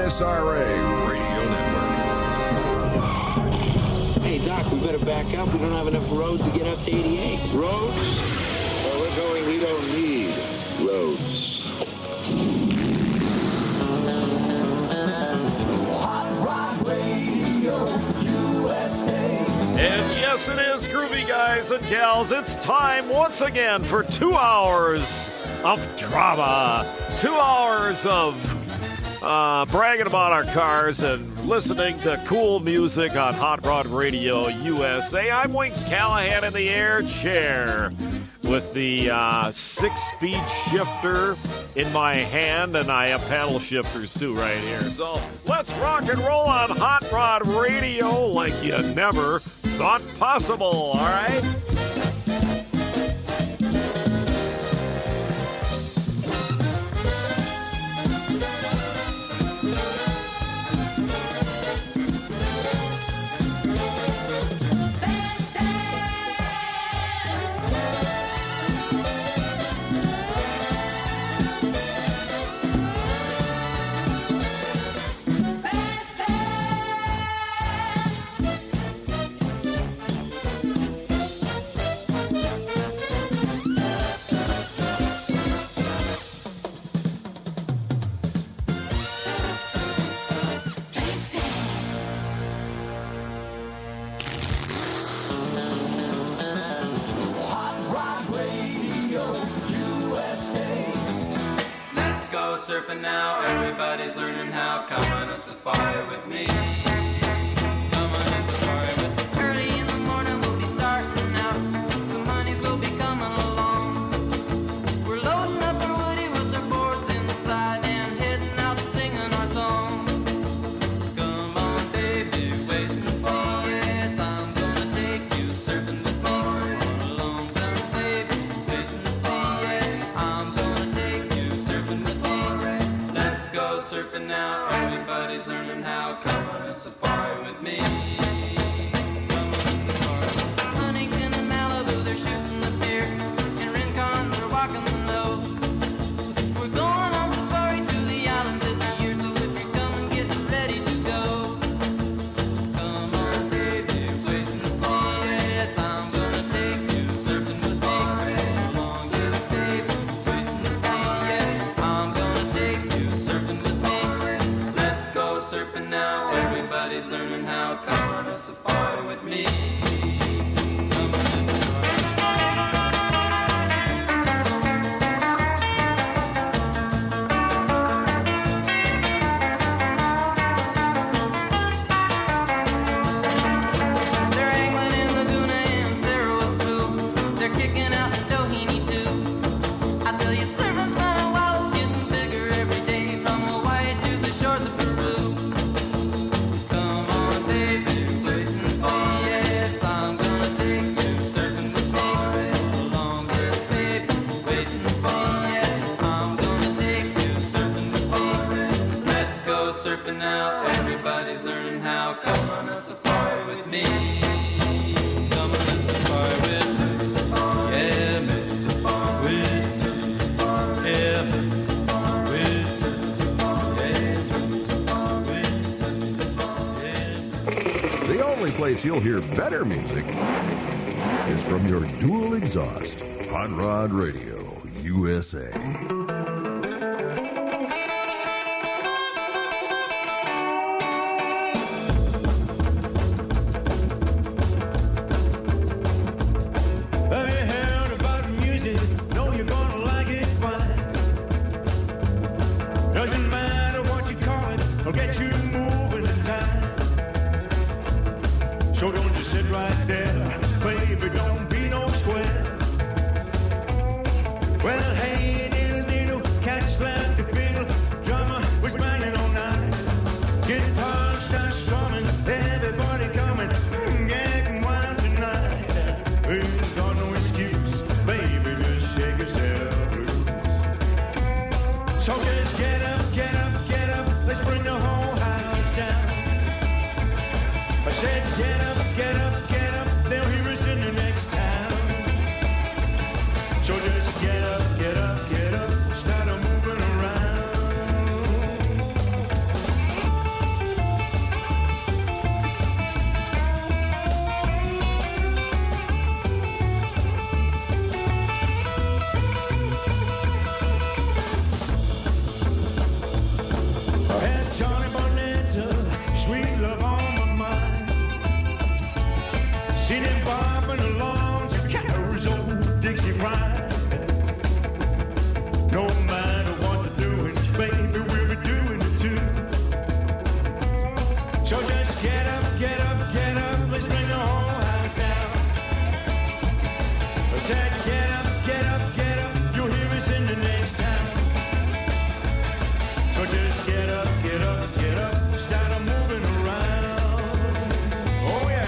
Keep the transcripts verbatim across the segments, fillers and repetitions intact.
S R A Radio Network. Hey, Doc, we better back up. We don't have enough roads to get up to eighty-eight. Roads? Where we're going, we don't need roads. Hot Rod Radio U S A. And yes, it is, groovy guys and gals. It's time once again for two hours of drama. Two hours of uh, bragging about our cars and listening to cool music on Hot Rod Radio U S A. I'm Wings Callahan in the air chair with the uh, six-speed shifter in my hand, and I have paddle shifters too right here. So let's rock and roll on Hot Rod Radio like you never thought possible, all right? Surfing now, everybody's learning how. Come on a safari with me. Come on a safari with me. Early in the morning we'll be starting out. Some honeys will be coming along. We're loading up our woody with our boards inside and heading out singing our song. Come on, baby, wait and see. Yes, I'm gonna take you surfing with me. Come along, surf, baby, wait and see. Yeah, I'm gonna take you surfing with me. Let's go surfing now, everybody's learning how. Come on a safari with me. Come on a safari. Huntington and Malibu, they're shooting the pier. In Rincon, they're walking the nose. We're going on safari to the islands this year, so if you're coming, get ready to go. Come on, baby, wait and see. Yes, I'm gonna take you surfing with me. Come along, little baby, wait and see. Yeah, I'm gonna take you surfing with me. Let's go surfing now, everybody's learning how. Come on a safari with me. Come on a safari. They're angling in Laguna and Sarasoo. They're kicking out in Doheny too. I tell you, surfing's running wild, it's getting bigger every day, from Hawaii to the shores of Peru. Come on, baby, wait and see. Yes, I'm gonna take you surfing with me. Come along, little baby, wait and see. Yes, I'm gonna take you surfing with me. Let's go surfing now, everybody's learning how. Come on a safari with me. Come on a safari with me. Yeah, with yeah, with The only place you'll hear better music is from your dual exhaust Hot Rod Radio U S A. Have you heard about music? Know you're gonna like it fine. Doesn't matter what you call it, it'll get you moving in time. So don't just sit right there, baby, don't be no square. Well, hey, diddle diddle, cat slapped the fiddle, drummer was banging all night. Guitar starts strumming, everybody coming, mm, getting wild tonight. Ain't got no excuse, baby, just shake yourself loose. So just get up, get up, get up, let's bring the whole house down. I said get up, get up, get up, they'll hear us in the next town. So just get up, get up, get up, start a moving around. said, get up, get up, get up. You'll hear us in the next town. So just get up, get up, get up. Start moving around. Oh, yeah.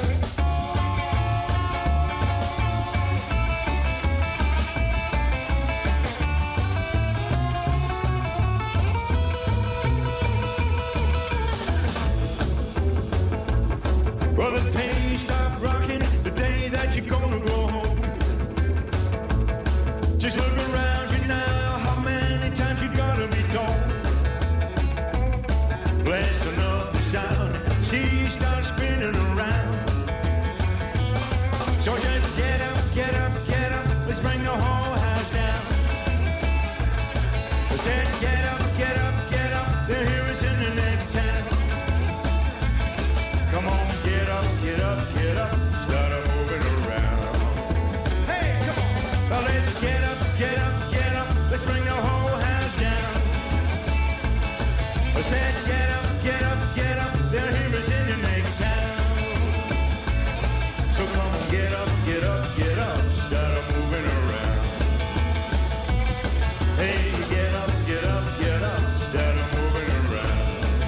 Well, the pain stop rocking the day that you're gonna go home. Just look around you now, how many times you gotta be told. Blasting up the sound, she starts spinning around. So just get up, get up, get up, let's bring the whole house down. I said get up, get up, get up, they'll hear us in the next town. Come on, get up, get up, get up, start a moving around. Hey, come on, well, let's get up, get up, get up, let's bring the whole house down. I said get up, get up, get up, they'll hear us in the next town. So come on, get up, get up, get up, start a moving around. Hey, get up, get up, get up, start a moving around.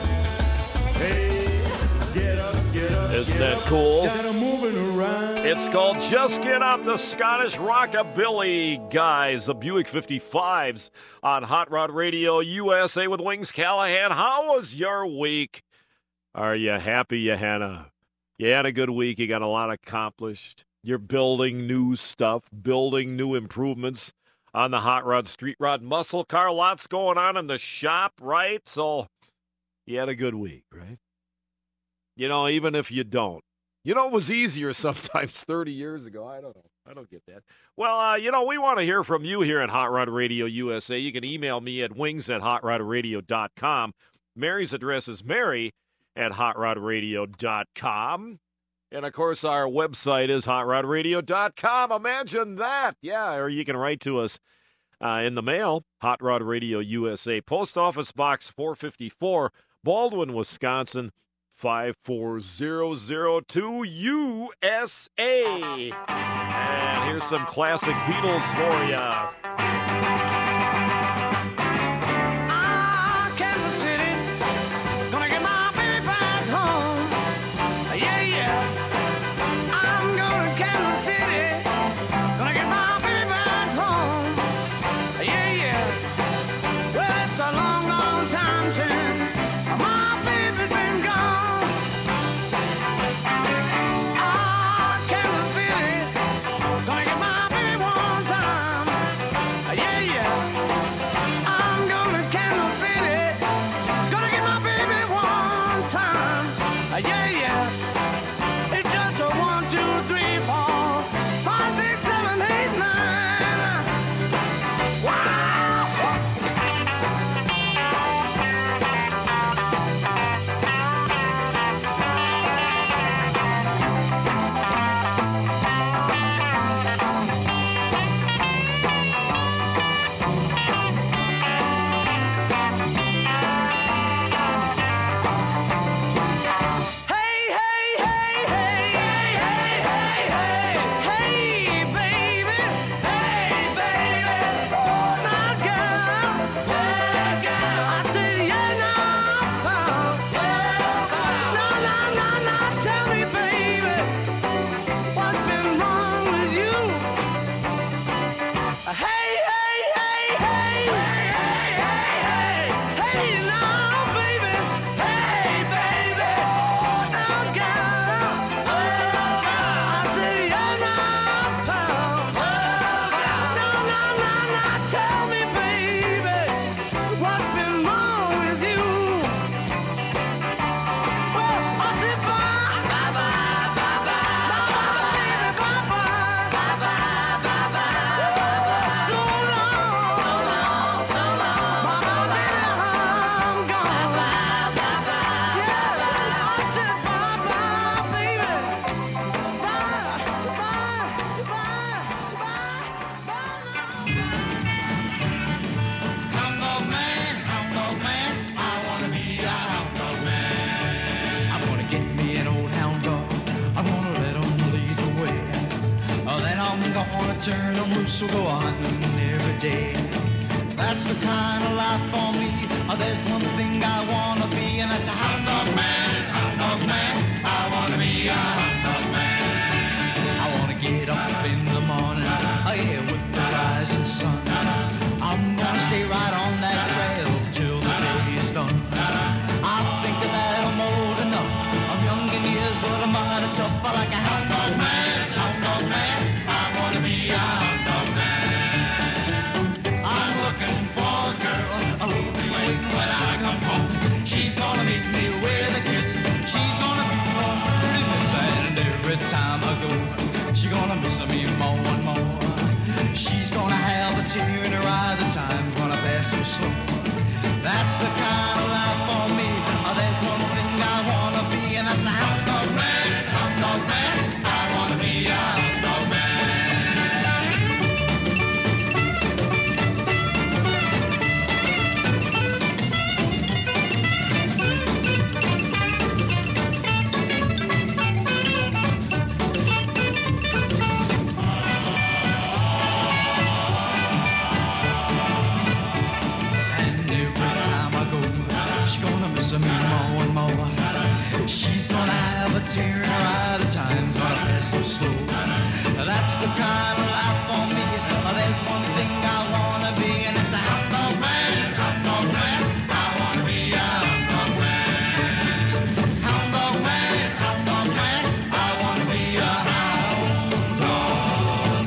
Hey, get up, get up, Isn't get that up, cool? start a moving around. It's called Just Get Up, the Scottish Rockabilly Guys, the Buick fifty-fives on Hot Rod Radio U S A with Wings Callahan. How was your week? Are you happy you had a, you had a good week? You got a lot accomplished. You're building new stuff, building new improvements on the Hot Rod Street Rod Muscle Car. Lots going on in the shop, right? So you had a good week, right? You know, even if you don't. You know, it was easier sometimes thirty years ago. I don't know. I don't get that. Well, uh, you know, we want to hear from you here at Hot Rod Radio U S A. You can email me at wings at hot rod radio dot com. Mary's address is Mary at hot rod radio dot com. And, of course, our website is hot rod radio dot com. Imagine that. Yeah, or you can write to us uh, in the mail, Hot Rod Radio U S A, Post Office Box four fifty-four, Baldwin, Wisconsin, five four zero zero two U S A. And here's some classic Beatles for you. Ah, Kansas City, gonna get my baby back home. Yeah, yeah. I'm going to Kansas City, gonna get my baby back home. Yeah, yeah. Well, it's a long, long time since my baby's been gone. Ah, Kansas City, gonna get my baby one time. I'm gonna turn them loose, so go on every day. That's the kind of life for me. Oh, there's one thing I wanna be, and that's a hound dog man, hound dog man. I wanna be a hound dog man. I wanna get up in the morning, oh yeah, with the rising sun. I'm gonna stay right on that trail till the day is done. I think that I'm old enough, I'm young in years, but I'm mighty tough. I like a hound dog man, hound dog man. I wanna be a hound dog man. I'm looking for a girl, who'll be waiting when I come home. She's gonna meet me with a kiss. She's gonna be on pretty lips, and every time I go, she's gonna miss me more and more. She's gonna have a tear in her eye. The time's gonna pass so slow. That's the kind of life for me. Oh, there's one thing I wanna be, and that's a hound dog man, hound dog man. I wanna be a hound dog man. She's gonna miss me more and more. She's gonna have a tear in her eye. The time's gonna pass so slow. That's the kind of life for me. There's one thing I wanna be, and it's a hound dog man, hound dog man. I wanna be a hound dog man. Hound dog man, hound dog man. I wanna be a hound dog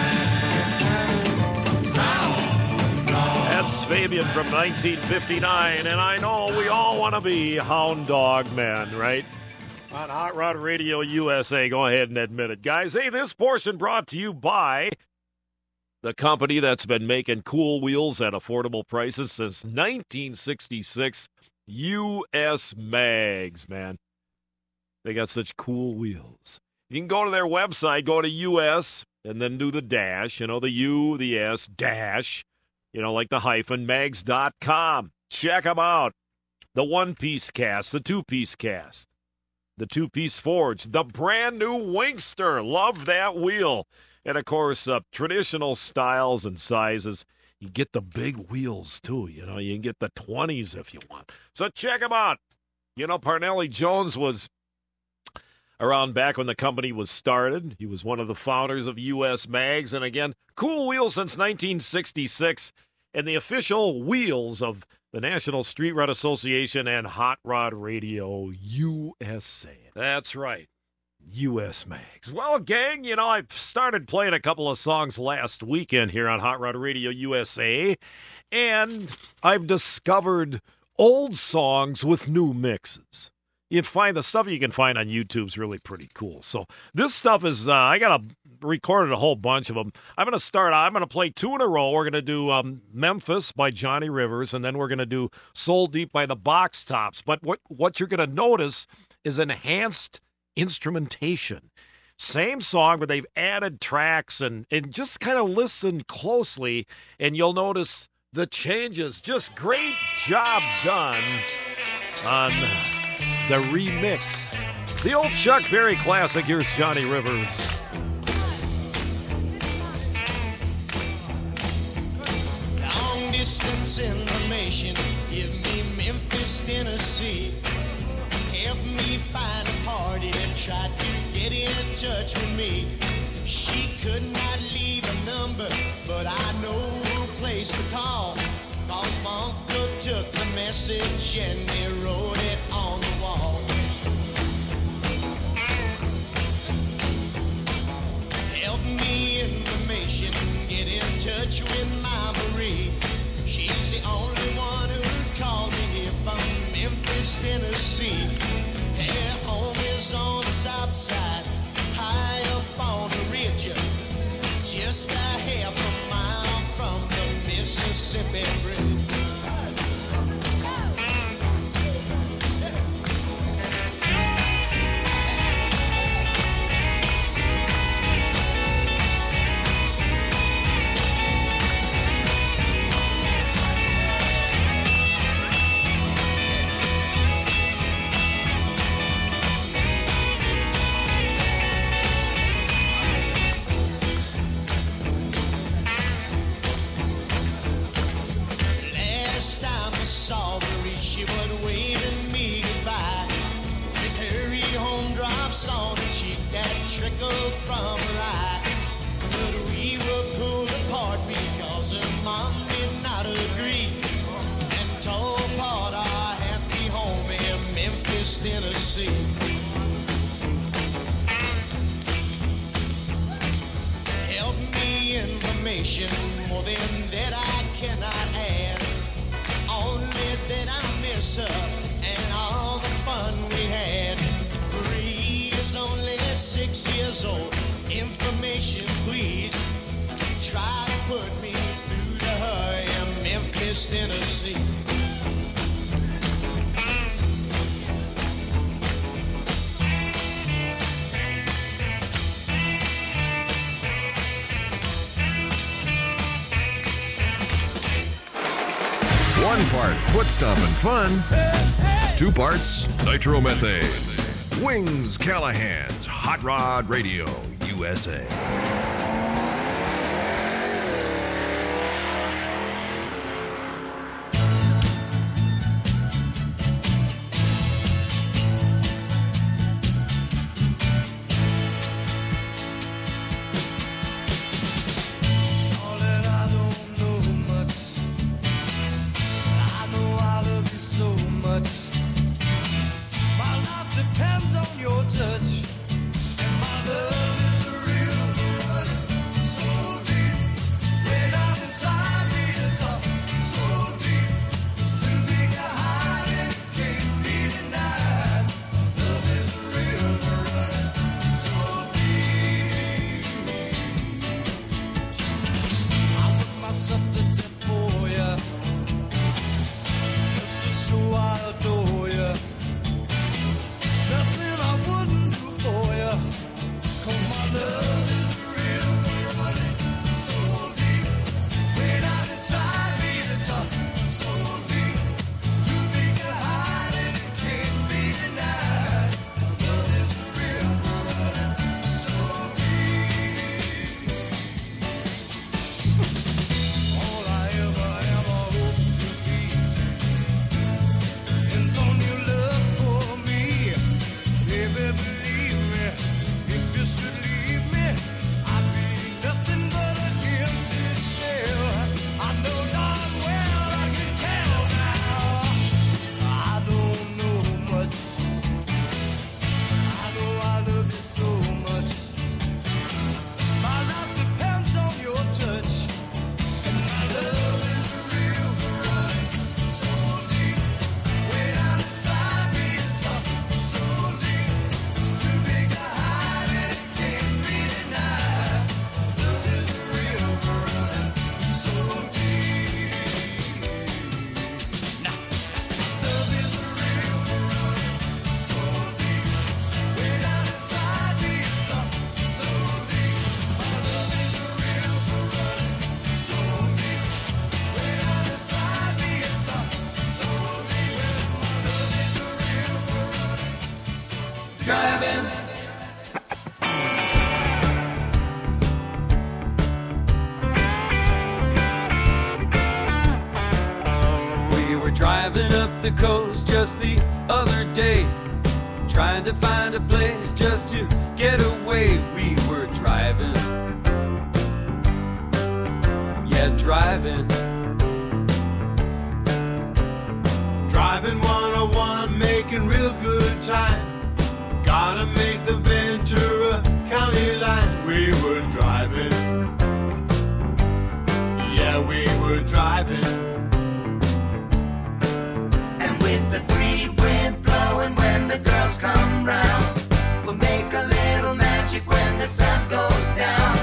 man. Hound dog. That's Fabian from nineteen fifty-nine, and I know we all want to be hound dog men, right? On Hot Rod Radio U S A. Go ahead and admit it, guys. Hey, this portion brought to you by the company that's been making cool wheels at affordable prices since nineteen sixty-six, U S Mags, man. They got such cool wheels. You can go to their website, go to U S, and then do the dash, you know, the U, the S, dash, you know, like the hyphen, mags dot com. Check them out. The one-piece cast, the two-piece cast, the two-piece forge, the brand-new Wingster. Love that wheel. And, of course, uh, traditional styles and sizes. You get the big wheels, too. You know, you can get the twenties if you want. So check them out. You know, Parnelli Jones was around back when the company was started. He was one of the founders of U S Mags. And, again, cool wheels since nineteen sixty-six. And the official wheels of the National Street Rod Association and Hot Rod Radio U S A. That's right, U S Mags. Well, gang, you know, I started playing a couple of songs last weekend here on Hot Rod Radio U S A, and I've discovered old songs with new mixes. You'd find the stuff you can find on YouTube is really pretty cool. So this stuff is, uh, I got a recorded a whole bunch of them. I'm going to start, I'm going to play two in a row. We're going to do um, Memphis by Johnny Rivers, and then we're going to do Soul Deep by the Box Tops. But what, what you're going to notice is enhanced instrumentation. Same song, but they've added tracks, and, and just kind of listen closely, and you'll notice the changes. Just great job done on the remix. The old Chuck Berry classic. Here's Johnny Rivers. Long distance information, give me Memphis, Tennessee. Help me find a party that tried to get in touch with me. She could not leave a number, but I know a place to call. Cause my uncle took the message and he wrote it on the wall. Help me information, get in touch with my Marie. She's the only one who'd call me here from Memphis, Tennessee. Her home is on the south side, high up on the ridge, just a half a mile from the Mississippi Bridge. the information. More than that I cannot add. Only that I miss her and all the fun we had. Marie is only six years old. Information, please. Try to put me through to her in Memphis, Tennessee. One part foot stomping fun, two parts nitromethane. Wings Callahan's Hot Rod Radio U S A. Driving up the coast just the other day, trying to find a place just to get away. We were driving, yeah, driving. Driving one oh one, making real good time. Gotta make the Ventura County line. We were driving, yeah, we were driving. With the free wind blowing when the girls come round, we'll make a little magic when the sun goes down.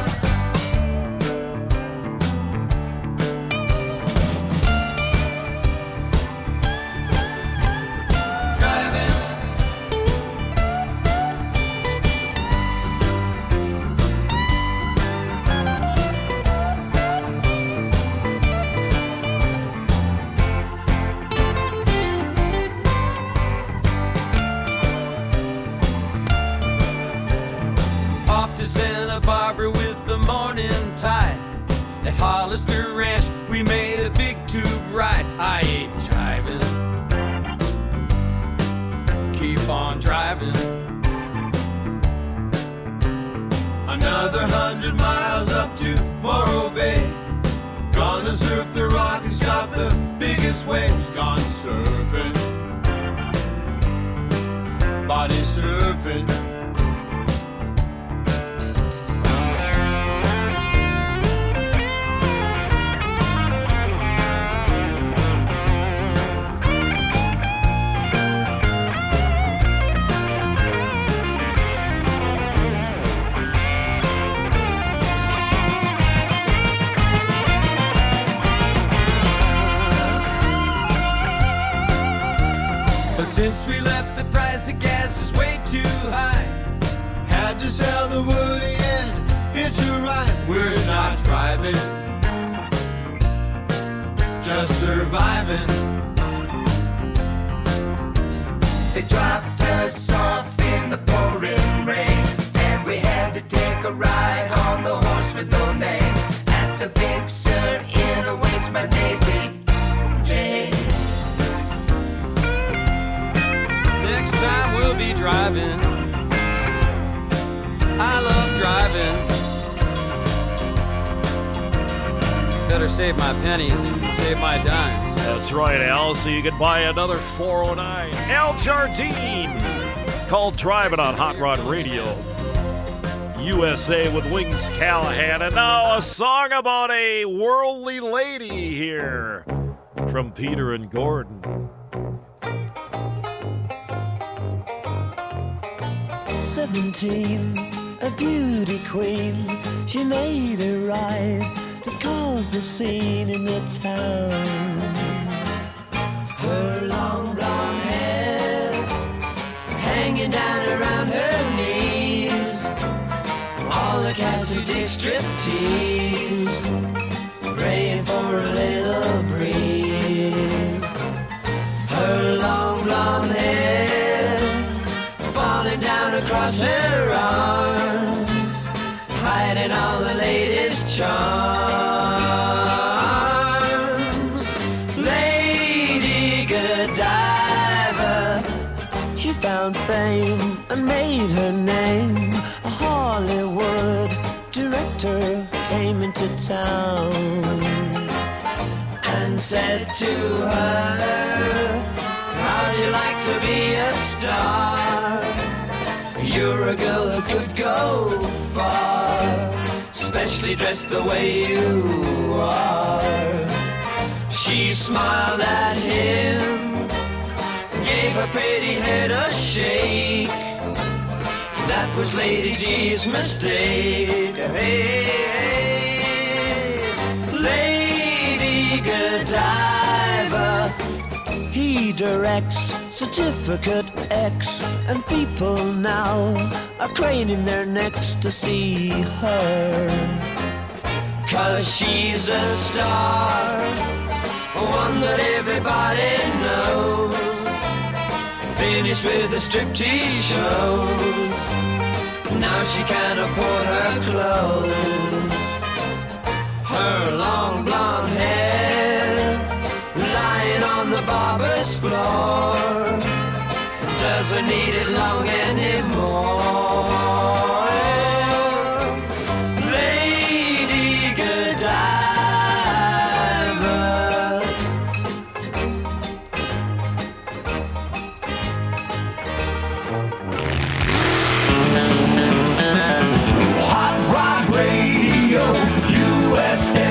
Barbara with the morning tide. At Hollister Ranch, we made a big tube ride. I ain't jiving. Keep on driving. Another hundred miles up to Morro Bay. Gonna surf the rock, it's got the biggest waves. Gone surfing. Body surfing. Since we left, the price of gas is way too high. Had to sell the woody and hitch a ride. We're not driving, just surviving. They dropped us off in the pouring rain, and we had to take a ride on the horse with no name. At the Big Sur Inn awaits my Daisy Jane. Next time we'll be driving. I love driving. Better save my pennies and save my dimes. That's right, Al, so you can buy another four oh nine. Al Jardine, called Driving on Hot Rod Radio. U S A with Wings Callahan. And now a song about a worldly lady here from Peter and Gordon. Seventeen, a beauty queen. She made a ride that caused a scene in the town. Her long blonde hair hanging down around her knees. All the cats who dig striptease praying for a little breeze. Her long blonde hair falling down across her arms, hiding all the latest charms. Lady Godiva, she found fame and made her name. A Hollywood director came into town and said to her, how'd you like to be a star? You're a girl who could go far, especially dressed the way you are. She smiled at him, gave her pretty head a shake. That was Lady G's mistake. Hey, hey, Lady Godiva. He directs Certificate X, and people now are craning their necks to see her. Cause she's a star, one that everybody knows. Finished with the striptease shows, now she can't afford her clothes. Her long blonde hair lying on the barber's floor doesn't need it long anymore. Lady Godiva. Hot Rod Radio U S A.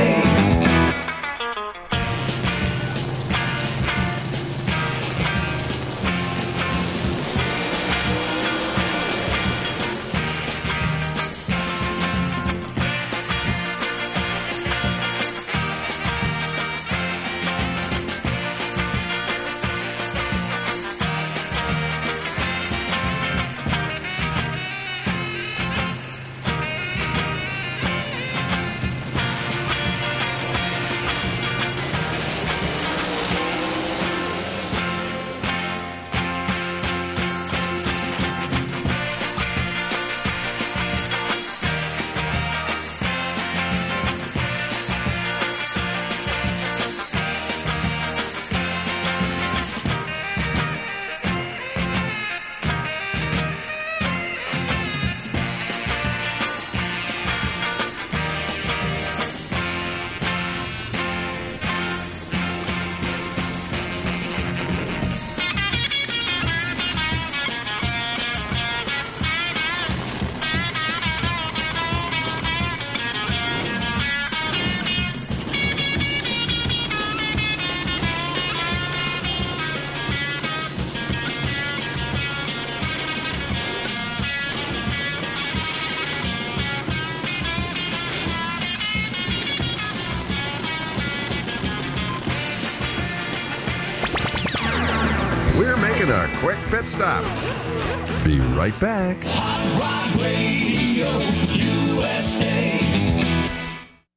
taking a quick pit stop. Be right back. Hot Rod Radio U S A.